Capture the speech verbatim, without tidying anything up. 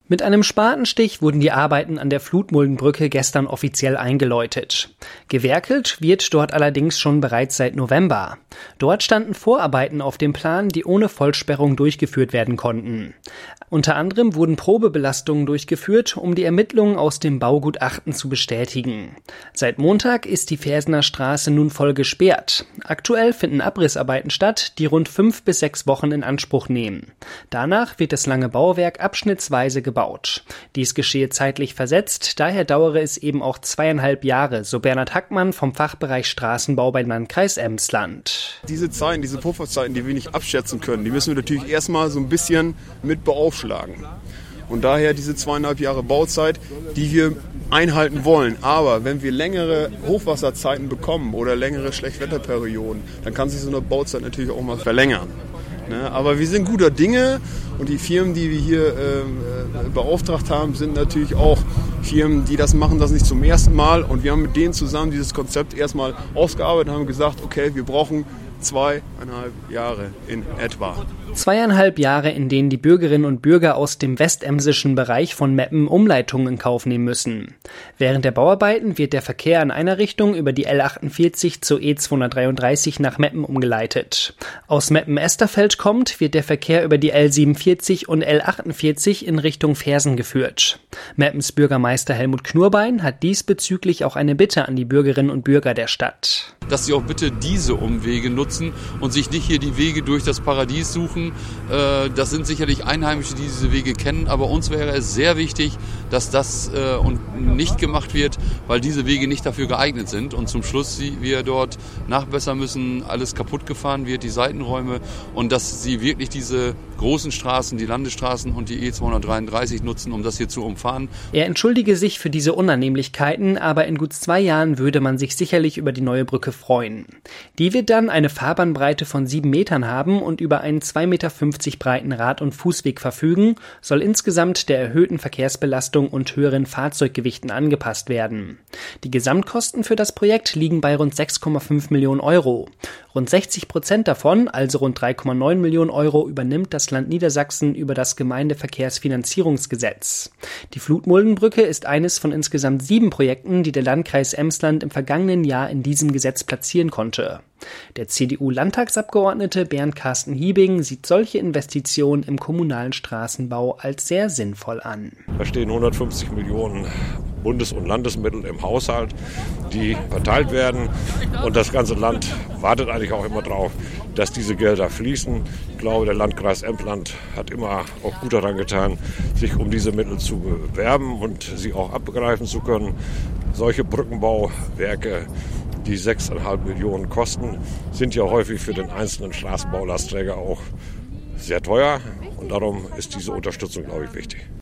Mit einem Spatenstich wurden die Arbeiten an der Flutmuldenbrücke gestern offiziell eingeläutet. Gewerkelt wird dort allerdings schon bereits seit November. Dort standen Vorarbeiten auf dem Plan, die ohne Vollsperrung durchgeführt werden konnten. Unter anderem wurden Probebelastungen durchgeführt, um die Ermittlungen aus dem Baugutachten zu bestätigen. Seit Montag ist die Fersener Straße nun voll gesperrt. Aktuell finden Abrissarbeiten statt, die rund fünf bis sechs Wochen in Anspruch nehmen. Danach wird das lange Bauwerk abschnittsweise gebaut. Dies geschehe zeitlich versetzt, daher dauere es eben auch zweieinhalb Jahre, so Bernhard Hackmann vom Fachbereich Straßenbau beim Landkreis Emsland. Diese Zeiten, diese Pufferzeiten, die wir nicht abschätzen können, die müssen wir natürlich erstmal so ein bisschen mit beaufschlagen. Und daher diese zweieinhalb Jahre Bauzeit, die wir einhalten wollen. Aber wenn wir längere Hochwasserzeiten bekommen oder längere Schlechtwetterperioden, dann kann sich so eine Bauzeit natürlich auch mal verlängern. Ne? Aber wir sind guter Dinge und die Firmen, die wir hier äh, beauftragt haben, sind natürlich auch Firmen, die das machen, das nicht zum ersten Mal. Und wir haben mit denen zusammen dieses Konzept erstmal ausgearbeitet und haben gesagt, okay, wir brauchen zweieinhalb Jahre in etwa. Zweieinhalb Jahre, in denen die Bürgerinnen und Bürger aus dem westemsischen Bereich von Meppen Umleitungen in Kauf nehmen müssen. Während der Bauarbeiten wird der Verkehr in einer Richtung über die L achtundvierzig zur E zweihundertdreiunddreißig nach Meppen umgeleitet. Aus Meppen-Esterfeld kommt, wird der Verkehr über die L siebenundvierzig und L achtundvierzig in Richtung Fersen geführt. Meppens Bürgermeister Helmut Knurbein hat diesbezüglich auch eine Bitte an die Bürgerinnen und Bürger der Stadt. Dass sie auch bitte diese Umwege nutzen und sich nicht hier die Wege durch das Paradies suchen. Das sind sicherlich Einheimische, die diese Wege kennen, aber uns wäre es sehr wichtig, dass das nicht gemacht wird, weil diese Wege nicht dafür geeignet sind und zum Schluss wir dort nachbessern müssen, alles kaputt gefahren wird, die Seitenräume, und dass sie wirklich diese großen Straßen, die Landesstraßen und die E zweihundertdreiunddreißig nutzen, um das hier zu umfahren. Er entschuldige sich für diese Unannehmlichkeiten, aber in gut zwei Jahren würde man sich sicherlich über die neue Brücke freuen. Die wird dann eine Fahrbahnbreite von sieben Metern haben und über einen zwei Meter fünfzig breiten Rad- und Fußweg verfügen, soll insgesamt der erhöhten Verkehrsbelastung und höheren Fahrzeuggewichten angepasst werden. Die Gesamtkosten für das Projekt liegen bei rund sechs Komma fünf Millionen Euro. Rund sechzig Prozent davon, also rund drei Komma neun Millionen Euro, übernimmt das Land Niedersachsen über das Gemeindeverkehrsfinanzierungsgesetz. Die Flutmuldenbrücke ist eines von insgesamt sieben Projekten, die der Landkreis Emsland im vergangenen Jahr in diesem Gesetz platzieren konnte. Der C D U-Landtagsabgeordnete Bernd Carsten Hiebing sieht solche Investitionen im kommunalen Straßenbau als sehr sinnvoll an. Da stehen hundertfünfzig Millionen Bundes- und Landesmittel im Haushalt, die verteilt werden. Und das ganze Land wartet eigentlich auch immer darauf, dass diese Gelder fließen. Ich glaube, der Landkreis Emsland hat immer auch gut daran getan, sich um diese Mittel zu bewerben und sie auch abgreifen zu können. Solche Brückenbauwerke, die sechs Komma fünf Millionen kosten, sind ja häufig für den einzelnen Straßenbaulastträger auch sehr teuer. Und darum ist diese Unterstützung, glaube ich, wichtig.